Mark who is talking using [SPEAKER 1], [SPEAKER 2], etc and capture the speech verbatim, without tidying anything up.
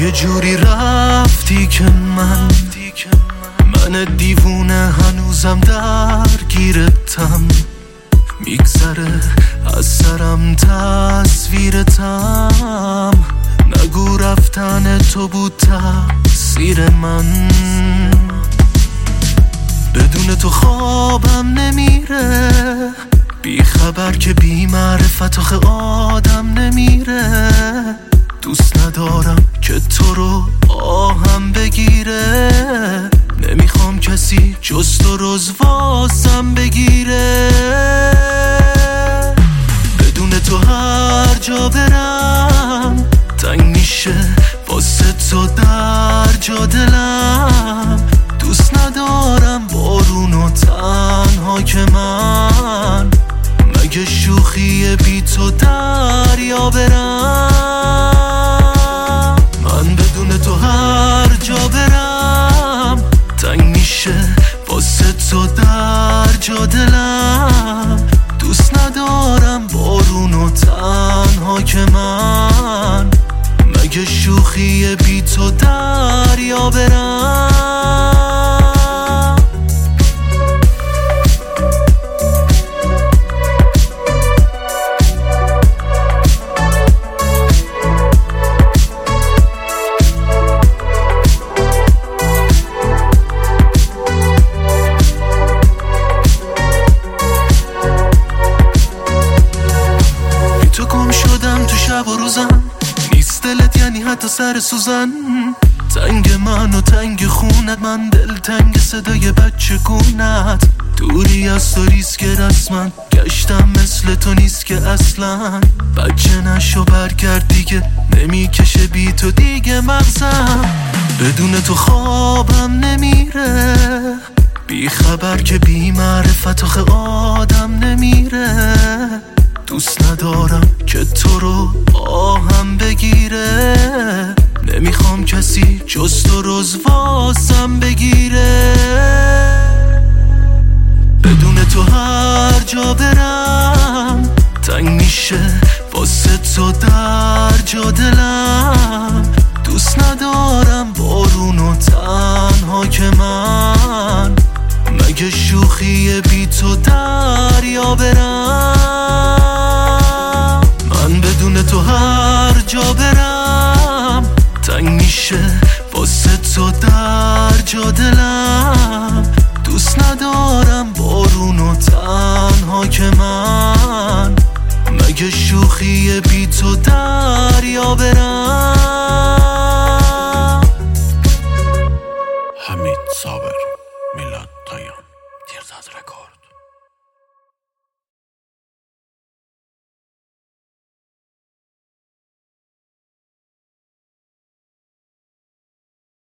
[SPEAKER 1] یه جوری رفتی که من من دیوونه هنوزم درگیرتم، میگذره از سرم تصویرتم. نگو رفتن تو بود تقصیر من، بدون تو خوابم نمیره، بی خبر که بی معرفت آخه آدم نمیره. دوست ندارم که تو رو آهم بگیره، نمیخوام کسی جز تو رزواسم بگیره. بدون تو هر جا برم تنگ میشه واسه تو در جا دلم. دوست ندارم بارون و تنها که من، مگه شوخی بی تو دریا برم. من بدون تو هر جا برم تنگ میشه واسه تو در جا دلم. دوست ندارم بارون و تنها که من، مگه شوخی بی تو دریا برم. شب و روزم نیست دلت، یعنی حتی سر سوزن. تنگ من و تنگ خونت، من دل تنگ صدای بچه گونت. دوری از تو ریسک رسما، گشتم مثل تو نیست که اصلا. بچه نشو برگرد دیگه، نمیکشه بی تو دیگه مغزم. بدون تو خوابم نمیره، بی خبر که بی معرفت آخه آدم نمیره. دوست ندارم که تو رو آهم بگیره، نمیخوام کسی جز تو رزواسم بگیره. بدون تو هر جا برم تنگ میشه واسه تو در جا دلم. دوست ندارم بارون و تنها که من، مگه شوخی بی تو دریا برم. من بدون تو هر جا برم تنگ میشه واسه تو در جا دلم.